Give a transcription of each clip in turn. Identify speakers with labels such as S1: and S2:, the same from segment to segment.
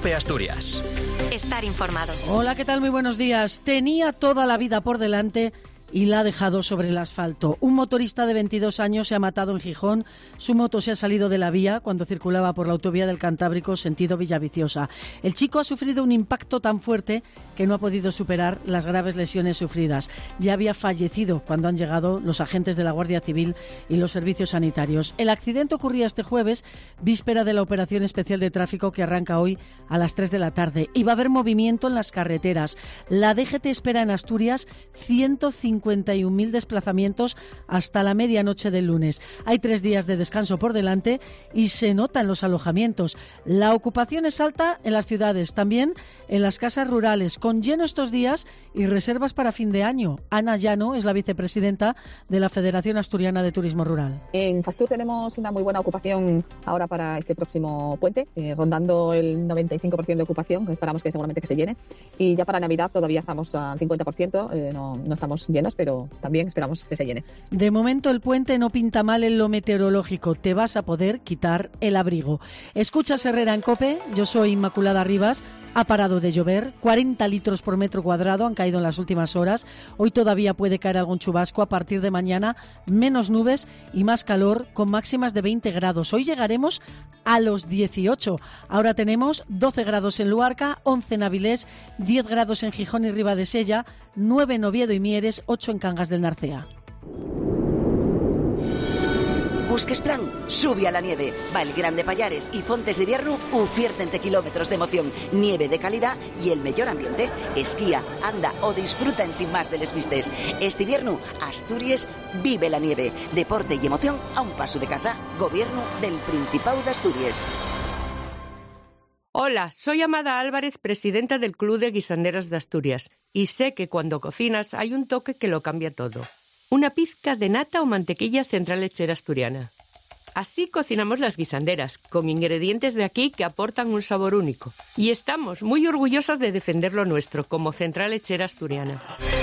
S1: COPE Asturias.
S2: Estar informado.
S3: Hola, ¿qué tal? Muy buenos días. Tenía toda la vida por delante y la ha dejado sobre el asfalto. Un motorista de 22 años se ha matado en Gijón. Su moto se ha salido de la vía cuando circulaba por la autovía del Cantábrico sentido Villaviciosa. El chico ha sufrido un impacto tan fuerte que no ha podido superar las graves lesiones sufridas. Ya había fallecido cuando han llegado los agentes de la Guardia Civil y los servicios sanitarios. El accidente ocurría este jueves, víspera de la operación especial de tráfico que arranca hoy a las 3 de la tarde. Y va a haber movimiento en las carreteras. La DGT espera en Asturias 151.000 desplazamientos hasta la medianoche del lunes. Hay 3 días de descanso por delante y se nota en los alojamientos. La ocupación es alta en las ciudades, también en las casas rurales, con lleno estos días y reservas para fin de año. Ana Llano es la vicepresidenta de la Federación Asturiana de Turismo Rural.
S4: En Fastur tenemos una muy buena ocupación ahora para este próximo puente, rondando el 95% de ocupación, esperamos que seguramente que se llene. Y ya para Navidad todavía estamos al 50%, no estamos llenos, pero también esperamos que se llene.
S3: De momento el puente no pinta mal en lo meteorológico, te vas a poder quitar el abrigo. Escuchas Herrera en COPE, yo soy Inmaculada Rivas. Ha parado de llover, 40 litros por metro cuadrado han caído en las últimas horas. Hoy todavía puede caer algún chubasco. A partir de mañana, menos nubes y más calor, con máximas de 20 grados. Hoy llegaremos a los 18. Ahora tenemos 12 grados en Luarca, 11 en Avilés, 10 grados en Gijón y Ribadesella, 9 en Oviedo y Mieres, 8 en Cangas del Narcea.
S5: Busques plan, sube a la nieve. Valgrande Pallares y Fontes de Vierno ufierten kilómetros de emoción, nieve de calidad y el mejor ambiente. Esquía, anda o disfruta en sin más de les vistes. Este invierno, Asturias vive la nieve. Deporte y emoción a un paso de casa. Gobierno del Principado de Asturias.
S6: Hola, soy Amada Álvarez, presidenta del Club de Guisanderas de Asturias, y sé que cuando cocinas hay un toque que lo cambia todo. Una pizca de nata o mantequilla central lechera asturiana. Así cocinamos las guisanderas, con ingredientes de aquí que aportan un sabor único. Y estamos muy orgullosas de defender lo nuestro, como central lechera asturiana.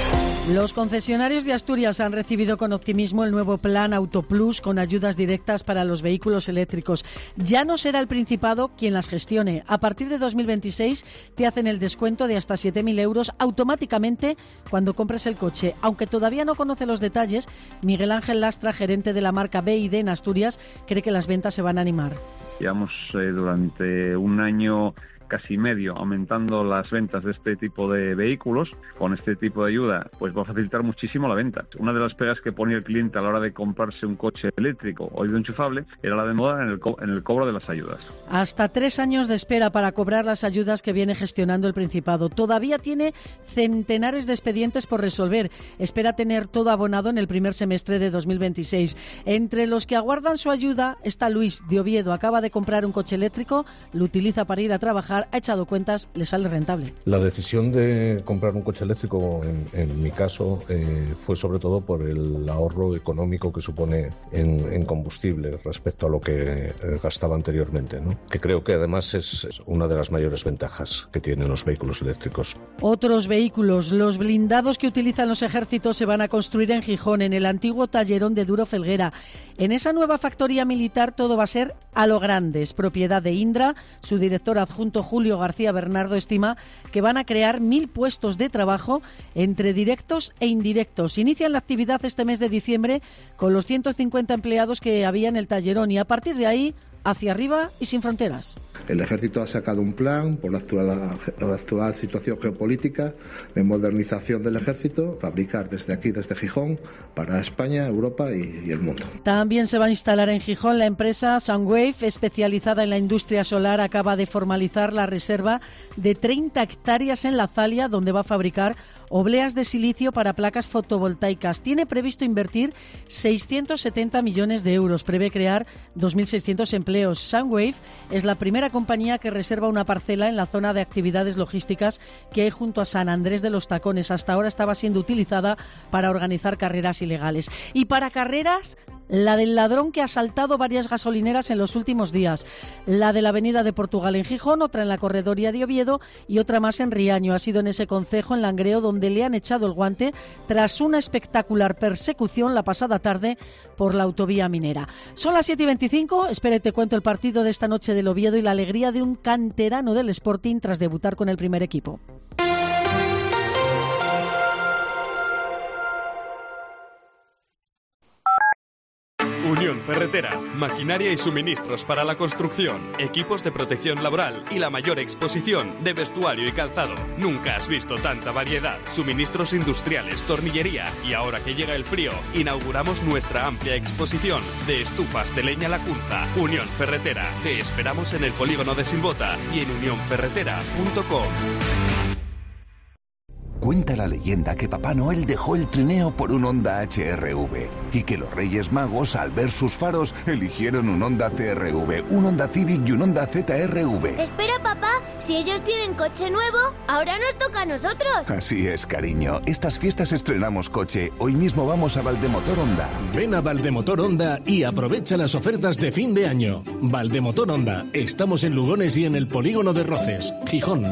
S3: Los concesionarios de Asturias han recibido con optimismo el nuevo plan Autoplus con ayudas directas para los vehículos eléctricos. Ya no será el Principado quien las gestione. A partir de 2026 te hacen el descuento de hasta 7.000 euros automáticamente cuando compres el coche. Aunque todavía no conoce los detalles, Miguel Ángel Lastra, gerente de la marca BYD en Asturias, cree que las ventas se van a animar.
S7: Llevamos durante un año casi medio aumentando las ventas de este tipo de vehículos. Con este tipo de ayuda pues va a facilitar muchísimo la venta. Una de las pegas que ponía el cliente a la hora de comprarse un coche eléctrico o enchufable era la demora en el cobro de las ayudas.
S3: Hasta 3 años de espera para cobrar las ayudas que viene gestionando el Principado. Todavía tiene centenares de expedientes por resolver. Espera tener todo abonado en el primer semestre de 2026. Entre los que aguardan su ayuda está Luis de Oviedo. Acaba de comprar un coche eléctrico, lo utiliza para ir a trabajar. Ha echado cuentas, le sale rentable.
S8: La decisión de comprar un coche eléctrico, en mi caso, fue sobre todo por el ahorro económico que supone en combustible respecto a lo que gastaba anteriormente, ¿no? Que creo que además es una de las mayores ventajas que tienen los vehículos eléctricos.
S3: Otros vehículos, los blindados que utilizan los ejércitos, se van a construir en Gijón, en el antiguo tallerón de Duro Felguera. En esa nueva factoría militar todo va a ser a lo grande. Es propiedad de Indra. Su director adjunto Julio García Bernardo estima que van a crear 1.000 puestos de trabajo entre directos e indirectos. Inician la actividad este mes de diciembre con los 150 empleados que había en el tallerón y a partir de ahí hacia arriba y sin fronteras.
S9: El Ejército ha sacado un plan por la actual situación geopolítica de modernización del Ejército, fabricar desde aquí, desde Gijón, para España, Europa y el mundo.
S3: También se va a instalar en Gijón la empresa Sunwave, especializada en la industria solar. Acaba de formalizar la reserva de 30 hectáreas en La Zalia, donde va a fabricar obleas de silicio para placas fotovoltaicas. Tiene previsto invertir 670 millones de euros. Prevé crear 2.600 empleos. Sunwave es la primera compañía que reserva una parcela en la zona de actividades logísticas que hay junto a San Andrés de los Tacones. Hasta ahora estaba siendo utilizada para organizar carreras ilegales. Y para carreras, la del ladrón que ha asaltado varias gasolineras en los últimos días, la de la Avenida de Portugal en Gijón, otra en la Corredoria de Oviedo y otra más en Riaño. Ha sido en ese concejo, en Langreo, donde le han echado el guante tras una espectacular persecución la pasada tarde por la autovía minera. Son las 7:25, espera y te cuento el partido de esta noche del Oviedo y la alegría de un canterano del Sporting tras debutar con el primer equipo.
S1: Unión Ferretera, maquinaria y suministros para la construcción, equipos de protección laboral y la mayor exposición de vestuario y calzado. Nunca has visto tanta variedad, suministros industriales, tornillería y ahora que llega el frío, inauguramos nuestra amplia exposición de estufas de leña lacunza. Unión Ferretera, te esperamos en el polígono de Silbota y en unionferretera.com.
S2: Cuenta la leyenda que Papá Noel dejó el trineo por un Honda HR-V y que los Reyes Magos, al ver sus faros, eligieron un Honda CR-V, un Honda Civic y un Honda ZR-V.
S10: Espera, papá, si ellos tienen coche nuevo, ahora nos toca a nosotros.
S2: Así es, cariño. Estas fiestas estrenamos coche. Hoy mismo vamos a Valdemotor Honda.
S11: Ven a Valdemotor Honda y aprovecha las ofertas de fin de año. Valdemotor Honda. Estamos en Lugones y en el Polígono de Roces, Gijón.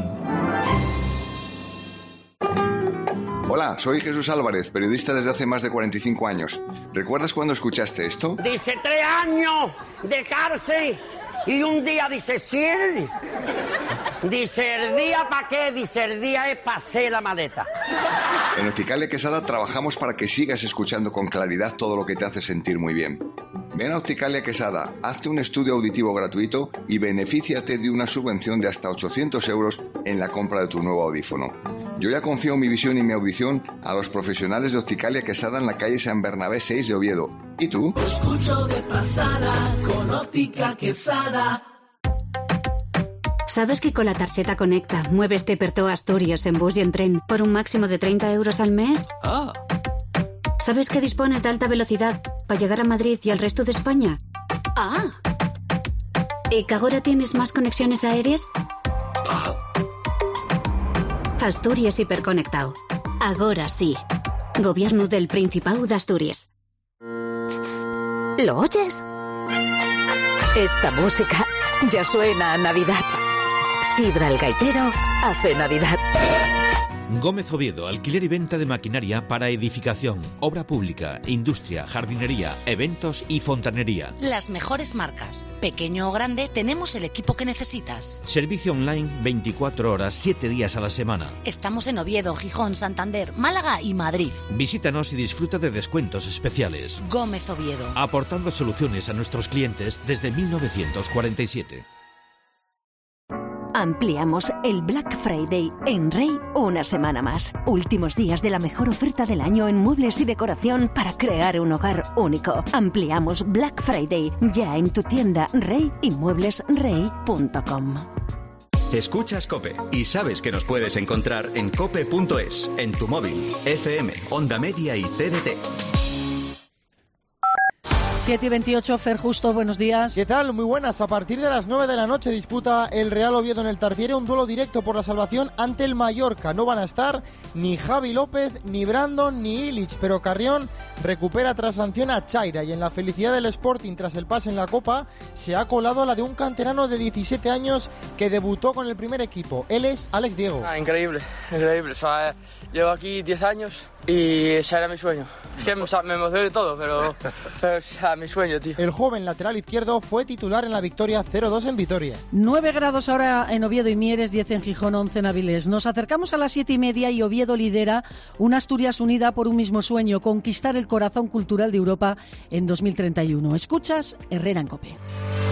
S12: Hola, soy Jesús Álvarez, periodista desde hace más de 45 años. ¿Recuerdas cuando escuchaste esto?
S13: Dice 3 años de cárcel y un día dice 100. Dice el día para qué, dice el día es para hacer la maleta.
S12: En Opticalia Quesada trabajamos para que sigas escuchando con claridad todo lo que te hace sentir muy bien. Ven a Opticalia Quesada, hazte un estudio auditivo gratuito y benefíciate de una subvención de hasta 800 euros en la compra de tu nuevo audífono. Yo ya confío mi visión y mi audición a los profesionales de Opticalia Quesada en la calle San Bernabé 6 de Oviedo. ¿Y tú?
S14: Escucho de pasada con Óptica Quesada.
S15: ¿Sabes que con la tarjeta Conecta mueves per todo Asturias en bus y en tren por un máximo de 30 euros al mes?
S14: Ah.
S15: ¿Sabes que dispones de alta velocidad para llegar a Madrid y al resto de España? Ah. ¿Y que ahora tienes más conexiones aéreas?
S14: Ah.
S15: Asturias hiperconectado. Agora sí. Gobierno del Principado de Asturias.
S16: ¿Lo oyes? Esta música ya suena a Navidad. Sidra el Gaitero hace Navidad.
S17: Gómez Oviedo, alquiler y venta de maquinaria para edificación, obra pública, industria, jardinería, eventos y fontanería.
S18: Las mejores marcas. Pequeño o grande, tenemos el equipo que necesitas.
S17: Servicio online 24 horas, 7 días a la semana.
S18: Estamos en Oviedo, Gijón, Santander, Málaga y Madrid.
S17: Visítanos y disfruta de descuentos especiales.
S18: Gómez Oviedo.
S17: Aportando soluciones a nuestros clientes desde 1947.
S19: Ampliamos el Black Friday en Rey una semana más. Últimos días de la mejor oferta del año en muebles y decoración para crear un hogar único. Ampliamos Black Friday ya en tu tienda Rey y mueblesrey.com.
S20: Escuchas COPE y sabes que nos puedes encontrar en cope.es, en tu móvil, FM, Onda Media y TDT.
S3: 7:28, Fer Justo, buenos días.
S21: ¿Qué tal? Muy buenas. A partir de las 9 de la noche disputa el Real Oviedo en el Tartiere un duelo directo por la salvación ante el Mallorca. No van a estar ni Javi López, ni Brandon, ni Illich, pero Carrión recupera tras sanción a Chaira y en la felicidad del Sporting tras el pase en la Copa se ha colado la de un canterano de 17 años que debutó con el primer equipo. Él es Alex Diego.
S22: Increíble. O sea, llevo aquí 10 años y ese era mi sueño. Es que me emocioné todo, pero o sea, mi sueño, tío.
S21: El joven lateral izquierdo fue titular en la victoria 0-2 en Vitoria.
S3: 9 grados ahora en Oviedo y Mieres, 10 en Gijón, 11 en Avilés. Nos acercamos a las 7:30 y Oviedo lidera una Asturias unida por un mismo sueño, conquistar el corazón cultural de Europa en 2031. Escuchas Herrera en COPE.